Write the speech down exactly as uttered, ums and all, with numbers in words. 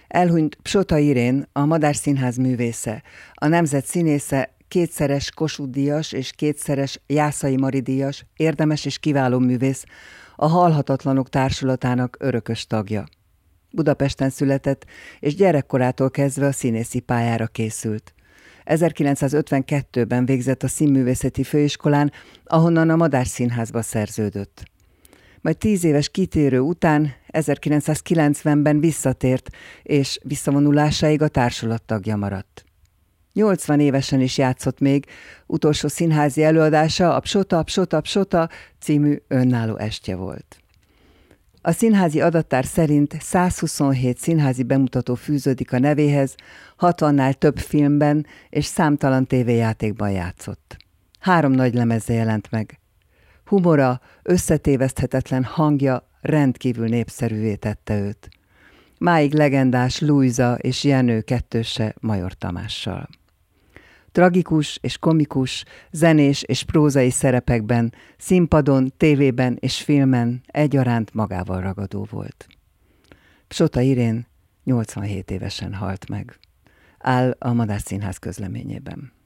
Elhunyt Psota Irén, a Madách Színház művésze, a nemzet színésze, kétszeres Kossuth-díjas és kétszeres Jászai Mari-díjas, érdemes és kiváló művész, a Halhatatlanok Társulatának örökös tagja. Budapesten született, és gyerekkorától kezdve a színészi pályára készült. ezerkilencszázötvenkettőben végzett a Színművészeti Főiskolán, ahonnan a Madách Színházba szerződött. Majd tíz éves kitérő után ezerkilencszázkilencvenben visszatért, és visszavonulásáig a társulat tagja maradt. nyolcvan évesen is játszott még, utolsó színházi előadása a Psota, Psota, Psota című önálló estje volt. A színházi adattár szerint százhuszonhét színházi bemutató fűződik a nevéhez, hatvannál több filmben és számtalan tévéjátékban játszott. Három nagy lemeze jelent meg. Humora, összetéveszthetetlen hangja rendkívül népszerűvé tette őt. Máig legendás Lujza és Jenő kettőse Major Tamással. Tragikus és komikus, zenés és prózai szerepekben, színpadon, tévében és filmen egyaránt magával ragadó volt. Psota Irén nyolcvanhét évesen halt meg. Áll a Madách Színház közleményében.